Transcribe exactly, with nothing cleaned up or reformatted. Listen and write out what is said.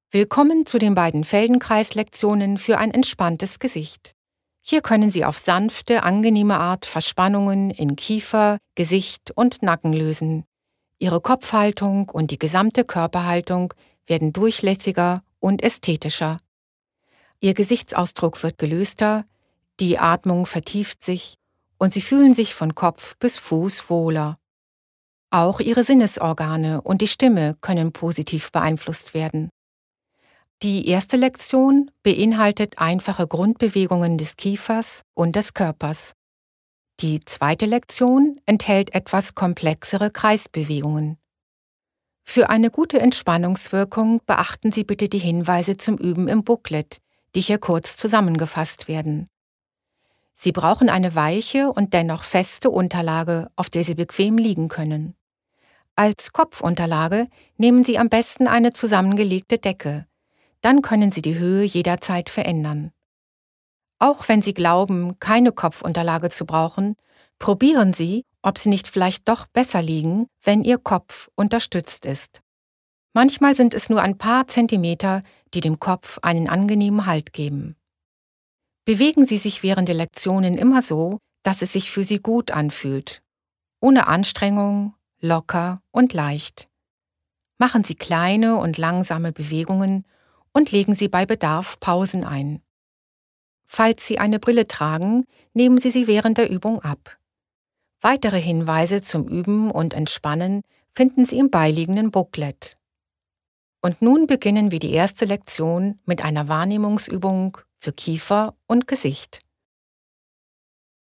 Willkommen zu den beiden Feldenkreis-Lektionen für ein entspanntes Gesicht. Hier können Sie auf sanfte, angenehme Art Verspannungen in Kiefer, Gesicht und Nacken lösen. Ihre Kopfhaltung und die gesamte Körperhaltung werden durchlässiger und ästhetischer. Ihr Gesichtsausdruck wird gelöster, die Atmung vertieft sich und Sie fühlen sich von Kopf bis Fuß wohler. Auch Ihre Sinnesorgane und die Stimme können positiv beeinflusst werden. Die erste Lektion beinhaltet einfache Grundbewegungen des Kiefers und des Körpers. Die zweite Lektion enthält etwas komplexere Kreisbewegungen. Für eine gute Entspannungswirkung beachten Sie bitte die Hinweise zum Üben im Booklet, die hier kurz zusammengefasst werden. Sie brauchen eine weiche und dennoch feste Unterlage, auf der Sie bequem liegen können. Als Kopfunterlage nehmen Sie am besten eine zusammengelegte Decke. Dann können Sie die Höhe jederzeit verändern. Auch wenn Sie glauben, keine Kopfunterlage zu brauchen, probieren Sie, ob Sie nicht vielleicht doch besser liegen, wenn Ihr Kopf unterstützt ist. Manchmal sind es nur ein paar Zentimeter, die dem Kopf einen angenehmen Halt geben. Bewegen Sie sich während der Lektionen immer so, dass es sich für Sie gut anfühlt, ohne Anstrengung, locker und leicht. Machen Sie kleine und langsame Bewegungen und legen Sie bei Bedarf Pausen ein. Falls Sie eine Brille tragen, nehmen Sie sie während der Übung ab. Weitere Hinweise zum Üben und Entspannen finden Sie im beiliegenden Booklet. Und nun beginnen wir die erste Lektion mit einer Wahrnehmungsübung für Kiefer und Gesicht.